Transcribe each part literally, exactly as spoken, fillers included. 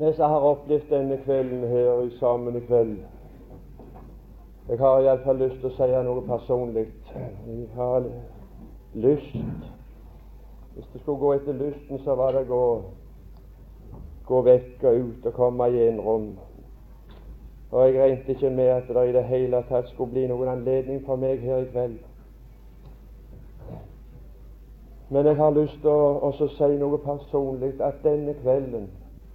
Vi som har opplevd denne kvelden her i sammen i kveld, jeg har iallfall lyst til å si noe personlig. Jeg har lyst. Hvis det skulle gå etter lysten, så var det å gå, gå vekk og ut og komme i en rom. Og jeg regnet ikke med at det i det hele tatt skulle bli noen anledning for meg her i kveld. Men jeg har lyst til å også si noe personlig, at denne kvelden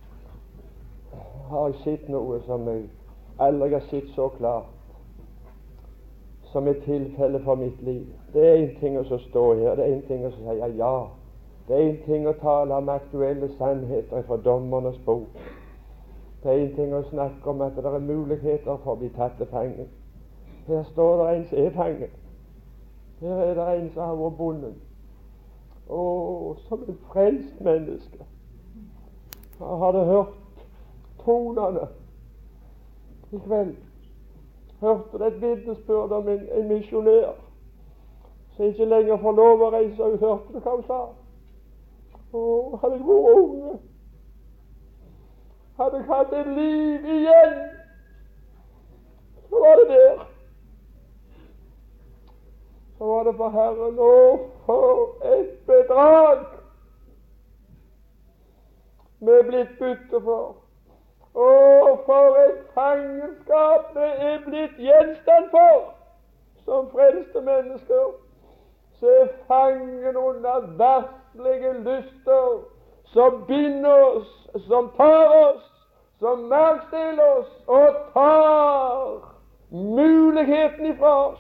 har jeg sett noe som jeg aldri har sett så klart som et tilfelle for mitt liv. Det er en ting å stå her, det er en ting å si ja, det er en ting å tale om aktuelle sannheter fra Dommernes bok. Det er en ting å snakke om at det er muligheter for å bli tatt til fange. Her står det en som er fange. Her er det en som har vært bonden. Å, som et frelst menneske. Jeg hadde hørt tonene i kveld. Hørte det et vitnesbyrd om en, en misjonær som ikke lenger får lov å reise ut. Hørte du hva hun sa? Å, hadde jeg vært unge, hadde jeg hatt et liv igjen, så var det der. Så var det for Herren. Å, for et bedrag vi er blitt bytte for. Å, for et fangenskap det er blitt gjenstand for som frelste mennesker. Så er fangen under verdslige lyster som binder oss, som tar oss, som merkstiller oss og tar muligheten ifra oss.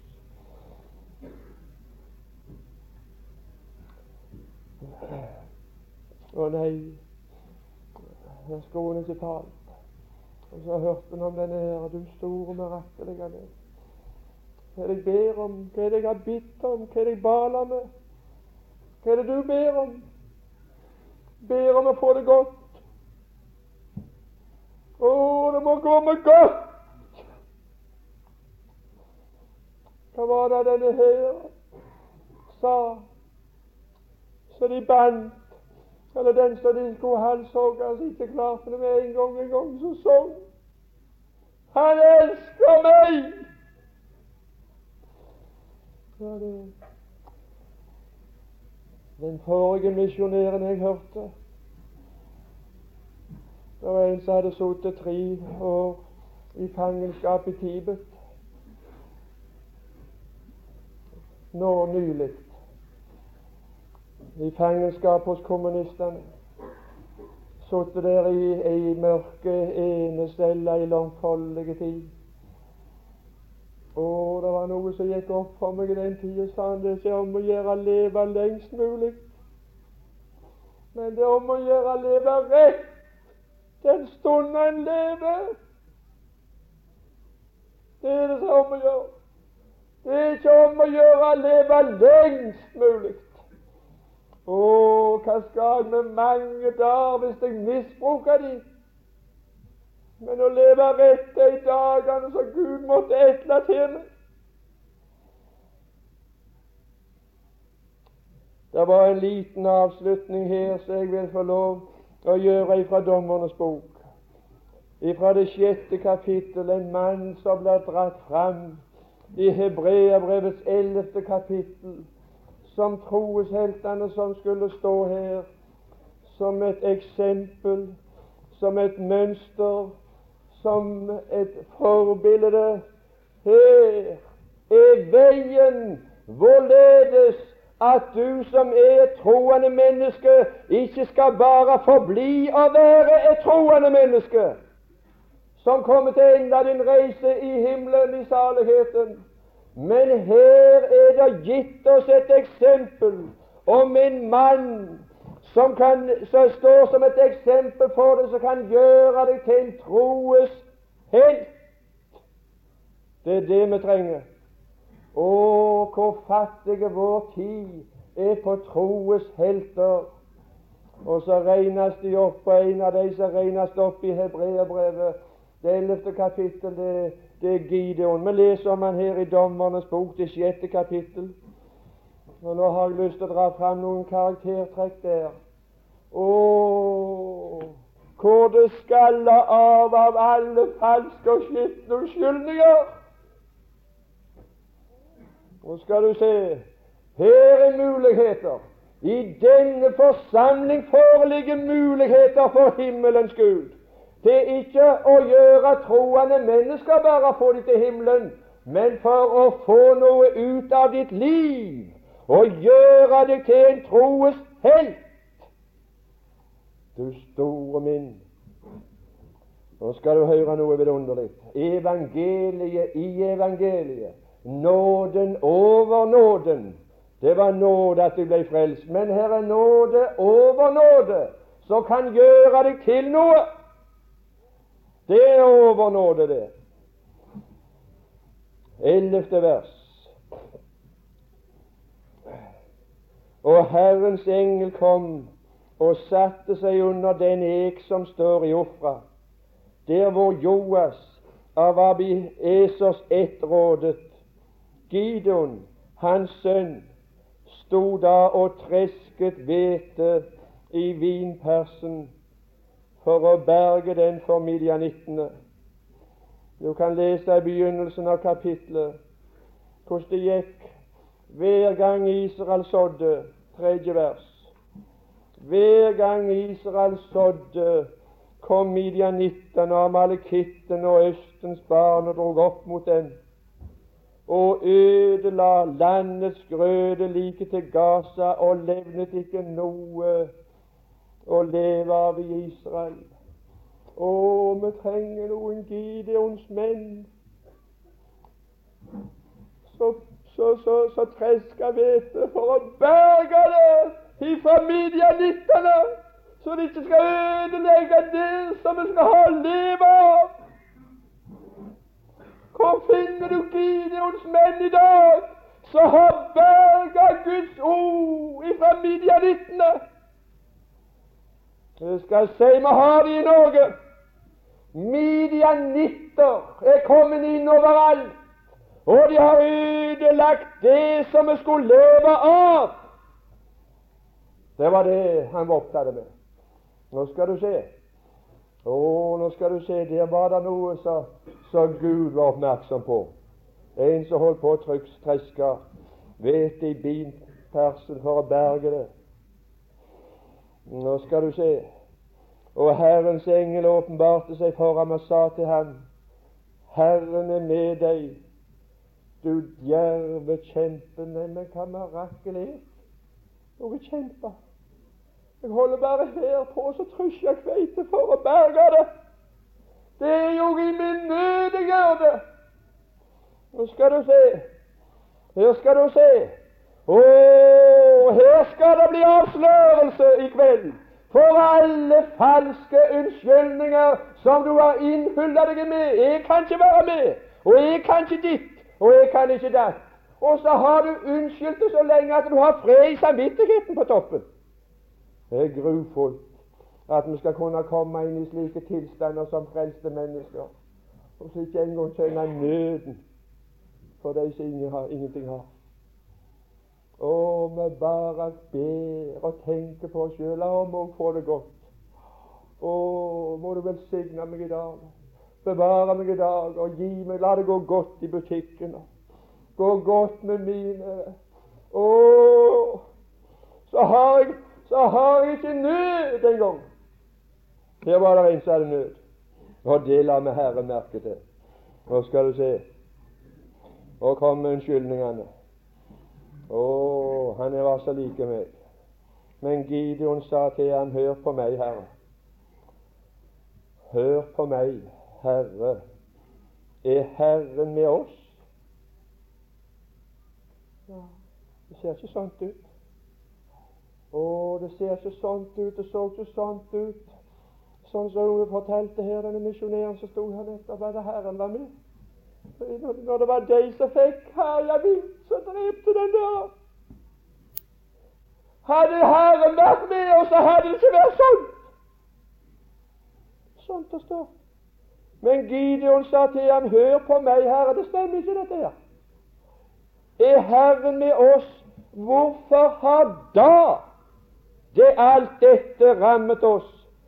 Å nei, jeg skoene ikke talt. Og så hørte han om denne her, du store mirakelige det. Hva er det jeg ber om? Hva er det jeg har bitt om? Hva er det jeg baler med? Hva er det du ber om? Ber om å få det godt. Å, det må gå med godt. Hva var det denne her sa? Så de bandt, eller den som de skulle halshogge, altså ikke klarte det med en gang, en gang, så sånn. Han elsker meg! Ja, det den forrige misjonæren jeg hørte, det var en som hadde sittet tre år i fangenskap i Tibet. Nå nylig i fangenskap hos kommunistene. Sittet der i ei mørke enecelle i langfoldige tid. Og det var noe som gikk opp for meg i den tiden, sa han. Det er ikke om å gjøre å leve lengst mulig, men det er om å gjøre å leve rett den stunden en lever. Det er det som er om å gjøre. Det er ikke om å gjøre å leve lengst mulig. Å, hva skal jeg med mange dager hvis jeg misbruker de? Men å leve rett de dagene så Gud måtte etle til meg. Det var en liten avslutning her så jeg vil få lov å gjøre ifra Dommernes bok. Ifra det sjette kapittel, en mann som ble dratt fram i Hebreabrevets ellevte kapittel, som troesheltene som skulle stå her som et eksempel, som et mønster, som et forbilde. Her er veien hvorledes at du som er et troende menneske ikke skal bare forbli å være et troende menneske som kommer til å ende din reise i himmelen i saligheten. Men her er det gitt oss et eksempel om en mann som, kan, som står som et eksempel for det, som kan gjøre deg til en troes helt. Det er det vi trenger. Å, hvor fattige vår tid er på troes helter. Og så regnes de opp, og en av de som regnes opp i Hebreabrevet, det ellevte kapittel, det, det er Gideon. Vi leser om han her i Dommernes bok, det sjette kapittel. Og nå har jeg lyst til å dra fram noen karaktertrekk der. Å, hvor det skaller av av alle falske og skitne unnskyldninger. Nå skal du se, her er muligheter. I denne forsamling foreligger muligheter for himmelens Gud. Det er ikke å gjøre troende mennesker bare få dem til himmelen, men for å få noe ut av ditt liv og gjøre deg til en troes helt. Du store min. Nå skal du høre noe vidunderlig. Evangeliet i evangeliet. Nåden over nåden. Det var nåde at du ble frelst, men her er nåde over nåde som kan gjøre deg til noe. Det er over nåde, det. Ellevte vers. Og Herrens engel kom og satte seg under den ek som står i Ofra, der hvor Joas av Abiesers ett rådet. Gideon, hans sønn, sto da og tresket hvete i vinpersen for å berge den for midjanittene. Du kan lese i begynnelsen av kapitlet hvordan det gikk hver gang Israel sådde. Tredje vers. Hver gang Israel sådde, kom midjanittene og amalekittene og Østens barn og drog opp mot den og ødela landets grøde like til Gaza, og levnet ikke noe å leve av i Israel. Å, vi trenger noen Gideons menn så, så, så, så treska hvete for å berge det ifra midjanittene, så de ikke skal ødelegge det som vi skal ha å leve av. Hvor finner du Gideons menn i dag som har berget Guds ord ifra midjanittene? Jeg skal si vi har de i Norge. Midjanitter er kommet inn overalt, og de har ødelagt det som vi skulle leve av. Det var det han var opptatt med. Nå skal du se. Å, nå skal du se, der var det noe så, så Gud var oppmerksom på. En som holdt på å trykkstreske hvete i binpersen for å berge det. Nå skal du se. Og Herrens engel åpenbarte seg for ham og sa til ham: Herren er med deg, du djerve kjempe. Nei, men hva mirakel er noe kjempe? Jeg holder bare her på, så trysser jeg kveite for å berge det. Det er jo i min nød jeg gjør det. Nå skal du se. Her skal du se. Å, her skal det bli avslørelse i kveld for alle falske unnskyldninger som du har innhullet deg med. Jeg kan ikke være med, og jeg kan ikke ditt, og jeg kan ikke datt. Og så har du unnskyldt det så lenge at du har fred i samvittigheten på toppen. Det er grufullt at vi skal kunne komme inn i slike tilstander som frelste mennesker, og så ikke engang kjenne nøden for de som ingen har, ingenting har. Og vi bare ber og tenker på oss selv, la om å få det godt. Å, må du velsigne meg i dag, bevare meg i dag, og gi meg, la det gå godt i butikken, gå godt med mine. Å, så har jeg så har jeg ikke nød en gang. Her var det en som hadde nød, og det la med Herren merke til. Nå skal du se. Og kom med unnskyldningene. Å, han var så like meg. Men Gideon sa til ham: hør på meg, Herre. Hør på meg, Herre. Er Herren med oss? Ja, det ser ikke sånt ut. Å, det ser ikke sånt ut, det så ikke sånt ut. Sånn som hun fortalte her, denne misjonæren som stod her nettopp, at Herren var med. Når, når det var de som fikk herja vilt, så drepte den der. Hadde Herren vært med oss, så hadde det ikke vært sånn. Sånt det står. Men Gideon sa til ham: hør på meg, Herre. Det stemmer ikke dette her. Er Herren med oss, hvorfor har da det alt dette rammet oss?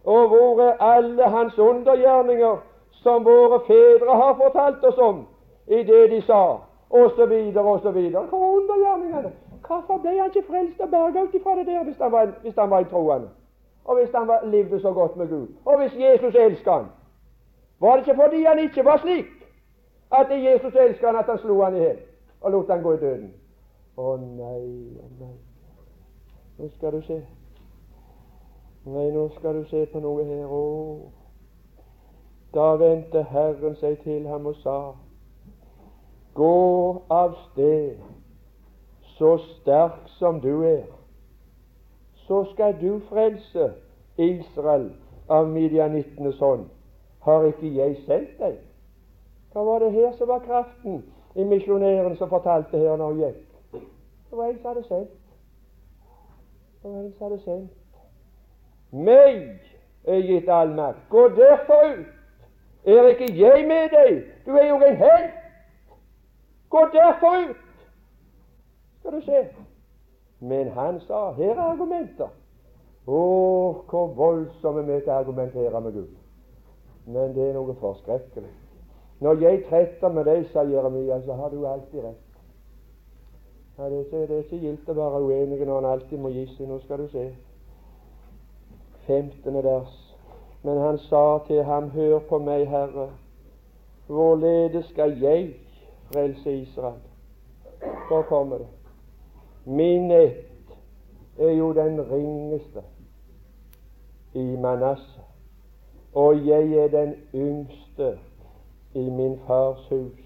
Og hvor er alle hans undergjerninger som våre fedre har fortalt oss om i det de sa, og så videre og så videre? Hvor er undergjerningene? Hvorfor ble han ikke frelst og berget ut ifra det der hvis han var, hvis han var i troende? Og hvis han var, levde så godt med Gud? Og hvis Jesus elsket han? Var det ikke fordi han ikke var slik at det Jesus elsket han at han slo han i hjel og lot han gå i døden? Å nei, å nei. Nå skal du se. Nei, nå skal du se på noe her. Å, da vendte Herren seg til ham og sa: gå av sted, så sterk som du er, så skal du frelse Israel av midjanittenes hånd. Har ikke jeg sendt deg? Hva var det her som var kraften i misjonæren som fortalte her når han gikk? Det var en som hadde sendt. Det var en som hadde sendt. Meg er gitt all makt. Gå derfor ut. Er ikke jeg med deg? Du er jo en helt. Gå derfor ut. Skal du se. Men han sa, her er argumenter. Åh, hvor voldsomme vi til å argumentere med Gud. Men det er noe forskrekkelig. Når jeg tretter med deg, sa Jeremia, så har du alltid rett. Ja, det, er ikke, det er ikke gildt å være uenig når han alltid må gi seg. Nå skal du se. Femtende vers. Men han sa til ham, hør på meg, Herre, hvorledes skal jeg frelse Israel? Så kommer det. Min ett er jo den ringeste i Manasseh, og jeg er den yngste i min fars hus.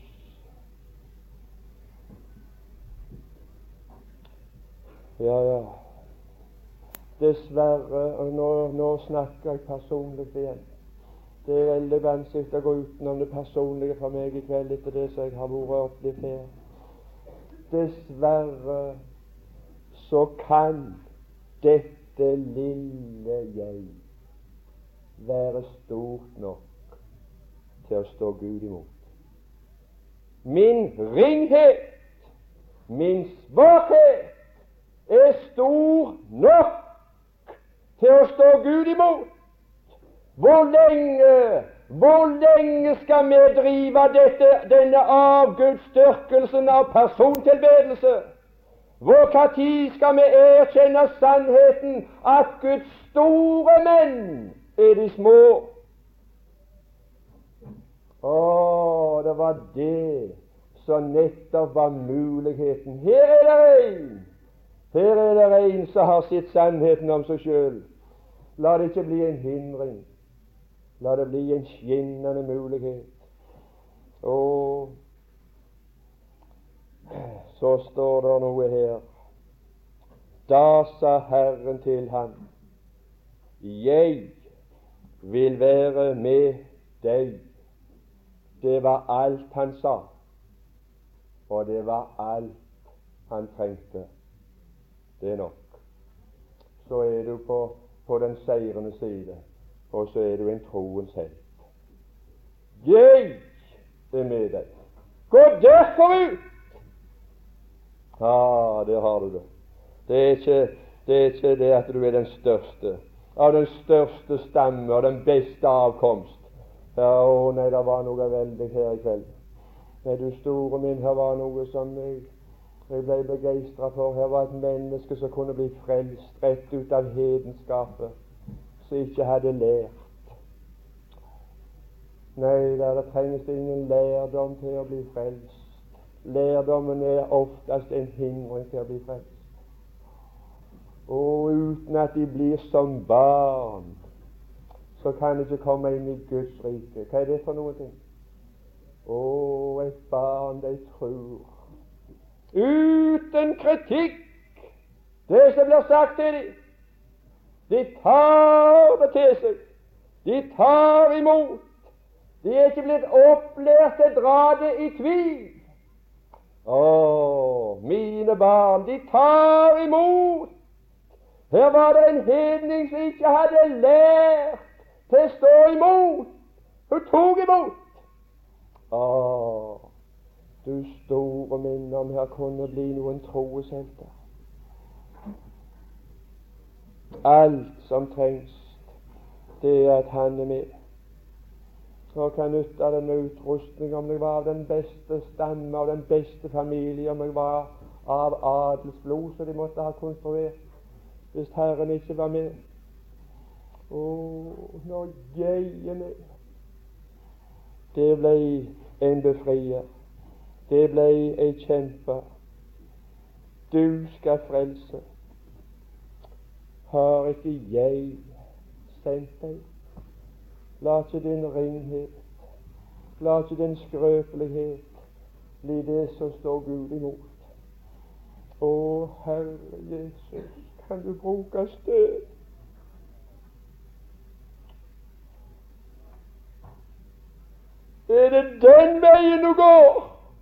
Ja, ja. Dessverre, og nå, nå snakker jeg personlig igjen. Det er veldig vanskelig å gå utenom det personlige for meg i kveld etter det som jeg har vært opplevd her. Dessverre så kan dette lille jeg være stort nok til å stå Gud imot. Min ringhet, min svakhet er stor nok til å stå Gud imot. Hvor lenge, hvor lenge skal vi drive dette, denne avgudsdyrkelsen av persontilbedelse? Hvor hva tid skal vi erkjenne sannheten at Guds store menn er de små? Å, det var det som nettopp var muligheten. Her er det en Her er det en som har sett sannheten om seg selv. La det ikke bli en hindring. La det bli en skinnende mulighet. Og så står det noe her. Da sa Herren til ham, jeg vil være med deg. Det var alt han sa, og det var alt han trengte. Det er nok. Så er du på, på den seirende side, og så er du en troens helt. Jeg er med deg. Gå derfor ut! Ja, der har du det. Det er ikke det, er ikke det at du er den største, av den største stamme og den beste avkomst. Ja, å nei, det var noe veldig her i kveld. Nei, du store min, her var noe som jeg Jeg ble begeistret for. Her var et menneske som kunne bli frelst rett ut av hedenskapet, som ikke hadde lært. Nei, der trenges det ingen lærdom til å bli frelst. Lærdommen er oftest en hindring til å bli frelst. Og uten at de blir som barn, så kan de ikke komme inn i Guds rike. Hva er det for noe ting? Å, et barn, de tror uten kritikk det som blir sagt til dem. De tar det til seg. De tar imot. De er ikke blitt opplært til å dra det i tvil. Å, mine barn, de tar imot. Her var det en hedning som ikke hadde lært til å stå imot. Hun tok imot. Å, du store minne om her kunne bli noen troeshelter. Alt som trengs det er at Han er med. Og hva nytta det med utrustning om jeg var av den beste stamme og den beste familie, om jeg var av adelsblod så de måtte ha konstruert, hvis Herren ikke var med? Å, når jeg er med, det ble en befrier, det ble en kjemper. Du skal frelse. Har ikke jeg sendt deg? La ikke din ringhet, la ikke din skrøpelighet bli det som står Gud imot. Å, Herre Jesus, kan du bruke støv? Er det den veien du går?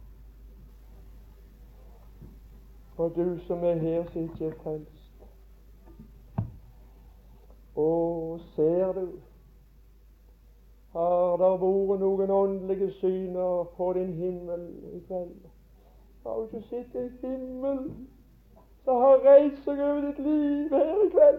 Og du som er her som ikke er frelst. Å, ser du? Har det vært noen åndelige syner på din himmel i kveld? Har du ikke sett en himmel som har reist seg over ditt liv her i kveld?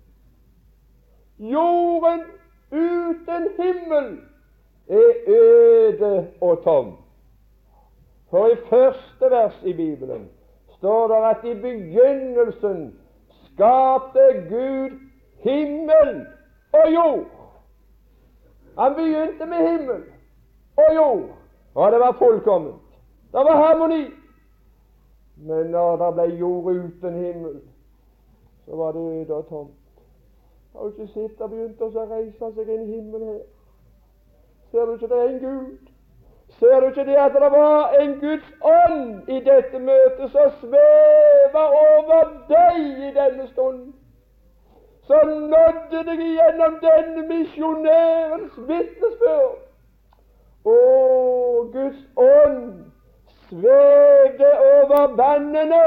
Jorden uten himmel er øde og tom. For i første vers i Bibelen står det at i begynnelsen skapte Gud himmel og jord. Han begynte med himmel og jord, og det var fullkomment. Det var harmoni. Men når det ble jord uten himmel, så var det øde og tomt. Har du ikke sett det begynte å reise seg en himmel her? Ser du ikke det er en Gud? Ser du ikke det at det var en Guds ånd i dette møtet som svever over deg i denne stunden? Så nådde deg gjennom denne misjonærens vitnesbyrd. Å, Guds ånd svevde over vannene.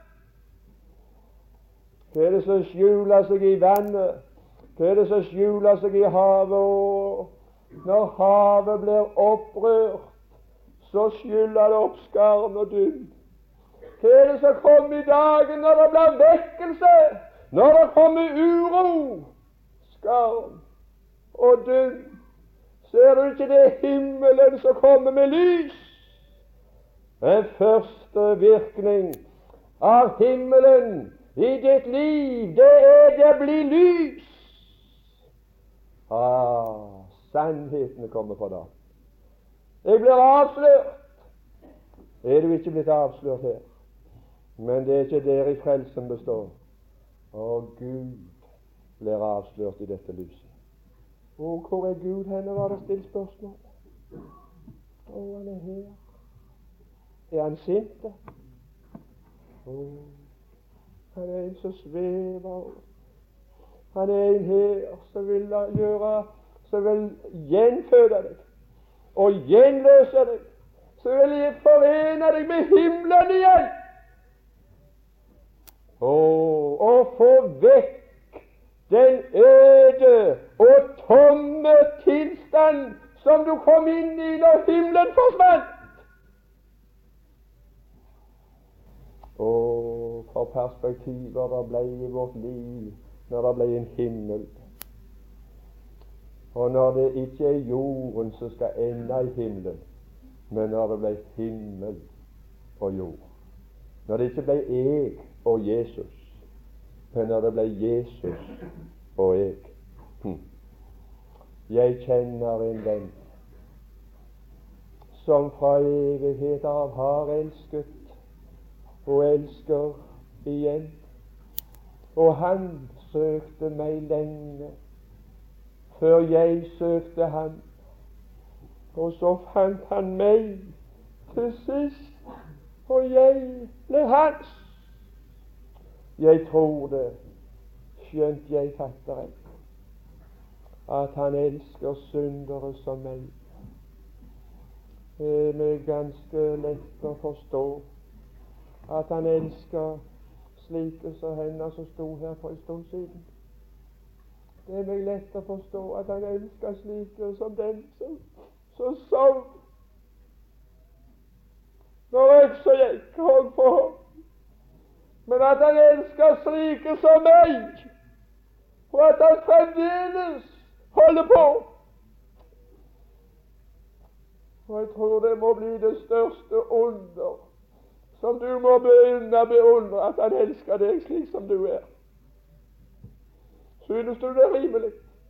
Hva er det som skjuler seg i vannet? Hva er det som skjuler seg i havet? Og når havet blir opprørt, så skyller det opp skarn og dynn. Hva er det som kommer i dagen når det blir vekkelse? Når det kommer uro, skarn og dynn? Ser du ikke det himmelen som kommer med lys? Den første virkning av himmelen i ditt liv, det er det blir lys. Ah, sannheten kommer på dag. Jeg blir avslørt. Er du ikke blitt avslørt her? Men det er ikke der i frelsen består. Og Gud blir avslørt i dette lyset. Og hvor er Gud henne, var det stilt spørsmål. Å, han er her. Er han sint? Å, han er en som svever. Han er en her som vil gjøre, som vil gjenføde deg og gjenløse deg, så vil jeg forene deg med himmelen igjen. Og, og få vekk den øde og tomme tilstand som du kom inn i når himmelen forsvant. Og for perspektiver det ble i vårt liv når det ble en himmel. Og når det ikke er jorden som skal ende i himmelen, men når det ble himmel og jord. Når det ikke ble jeg og Jesus, men når det ble Jesus og jeg. Hm. Jeg kjenner en venn som fra evighet av har elsket og elsker igjen. Og han søkte meg lenge før jeg søkte han, og så fant han meg til sist, og jeg ble hans. Jeg tror det, skjønt jeg fatter det, at han elsker syndere som meg. Det er meg ganske lett å forstå at han elsker slike som henne som sto her for en stund siden. Det er meg lett å forstå at han elsker slike som den som, som sov når øksa gikk hånd på hånd. Men at han elsker slike som meg, og at han fremdeles holde på. Og jeg tror det må bli det største under som du må begynne å beundre, at han elsker deg slik som du er. Synes du det er rimelig?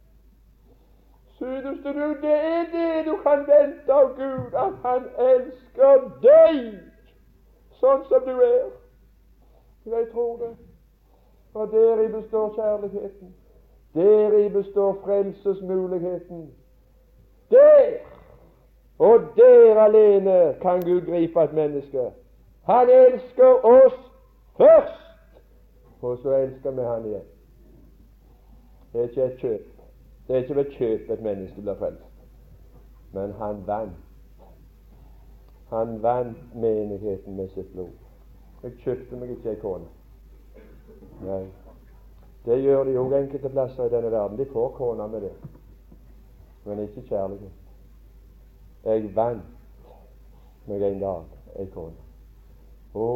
Synes du det er det du kan vente av Gud, at han elsker deg sånn som du er? Jeg tror det. Og deri består kjærligheten. Deri består frelsesmuligheten. Der, og der alene kan Gud gripe et menneske. Han elsker oss først, og så elsker vi han igjen. Det er ikke et kjøp. Det er ikke ved kjøp et menneske blir frelst. Men han vant. Han vant menigheten med sitt blod. Jeg kjøpte meg ikke ei kone. Nei. Det gjør de jo enkelte plasser i denne verden. De får kona med det. Men ikke kjærlighet. Jeg vant meg en dag ei kone. Å,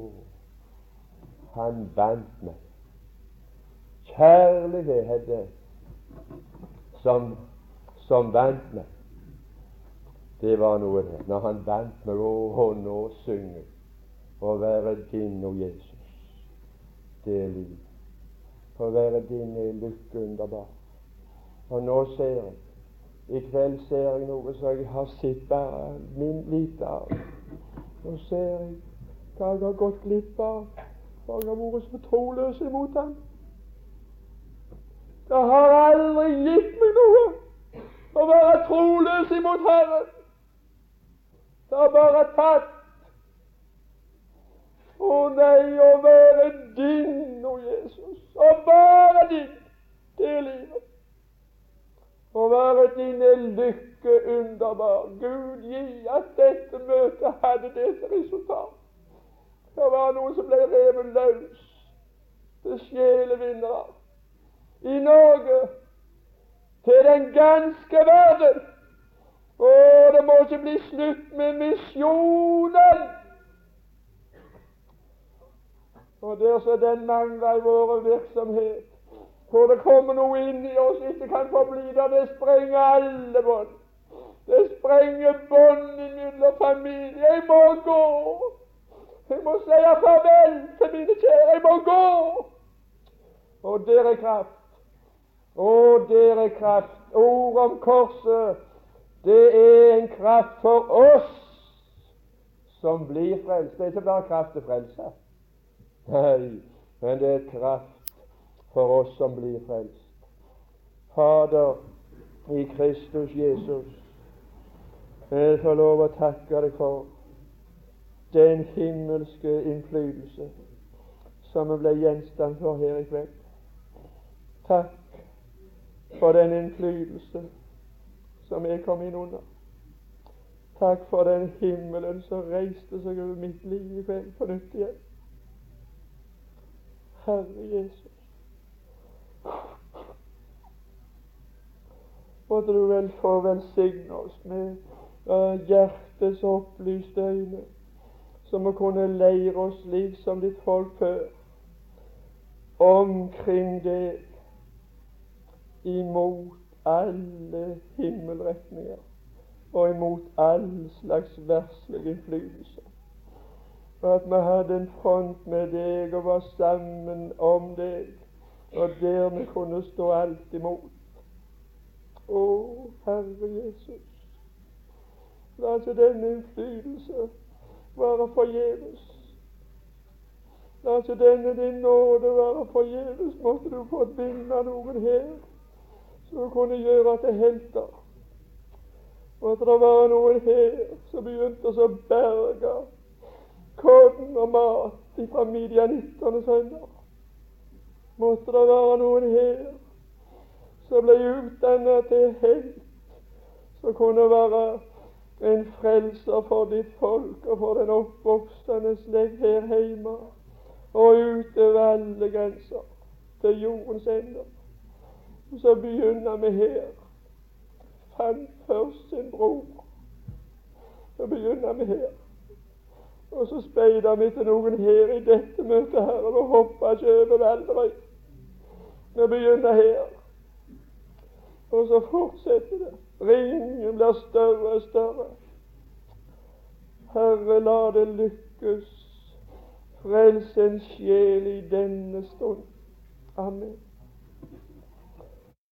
han vant meg. Kjærlighet det som, som vant meg. Det var noe det. Når han vant meg, å, nå synge å være din, o Jesus. Det er liv. Å være din er lykke underbar. Og nå ser jeg, i kveld ser jeg noe som jeg har sett bare min lite av. Nå ser jeg hva jeg har gått glipp av, for jeg har vært så troløs imot ham. Det har aldri gitt meg noe å være troløs imot Herren. Det har bare tatt. Å nei, å være din, o Jesus, å være din, det er livet. Å være din er lykke underbar. Gud gi at dette møtet hadde dette resultat. Det var noen som ble revet løs til sjelevinnere i Norge, til den ganske verden. Og det må ikke bli slutt med misjonen. Og der så den mangler i vår virksomhet, hvor det kommer noe inn i oss ikke kan forbli der. Det sprenger alle bånd. Det sprenger bånd imellom familie. Jeg må gå. Jeg må si farvel til mine kjære. Jeg må gå. Og der er kraft. Og der er kraft. Ord om korset, det er en kraft for oss som blir frelst. Det er ikke bare kraft til frelse. Nei, men det er kraft for oss som blir frelst. Fader, i Kristus Jesus, jeg får lov å takke deg for den himmelske innflytelse som vi ble gjenstand for her i kveld. Takk for den innflytelse som jeg kom inn under. Takk for den himmelen som reiste seg over mitt liv i kveld på nytt igjen. Herre Jesus, måtte du vel få velsigne oss med uh, hjertets opplyste øyne, som å kunne leire oss slik som ditt folk før, omkring deg, imot alle himmelretninger og imot all slags verslig innflytelse. Og at vi hadde en front med deg og var sammen om deg, og der vi kunne stå alt imot. Å, Herre Jesus, la ikke denne innflytelse være forgjeves. La ikke denne din nåde være forgjeves. Måtte du få vinne noen her, så du kunne gjøre til helter. Måtte det være noen her som begynte å berge kodden og mat fra midjanitternes hender. Måtte det være noen her som ble utdannet til helt, som kunne være en frelser for ditt folk og for den oppvoksende slekt her hjemme og utover alle grenser til jordens ender. Så begynner vi her. Fant først sin bror. Så begynner vi her. Og så speider vi til noen her i dette møtet her, og vi hopper ikke over aldri. Vi begynner her. Og så fortsetter det. Ringen blir større og større. Herre, la det lykkes. Frels en sjel i denne stund. Amen.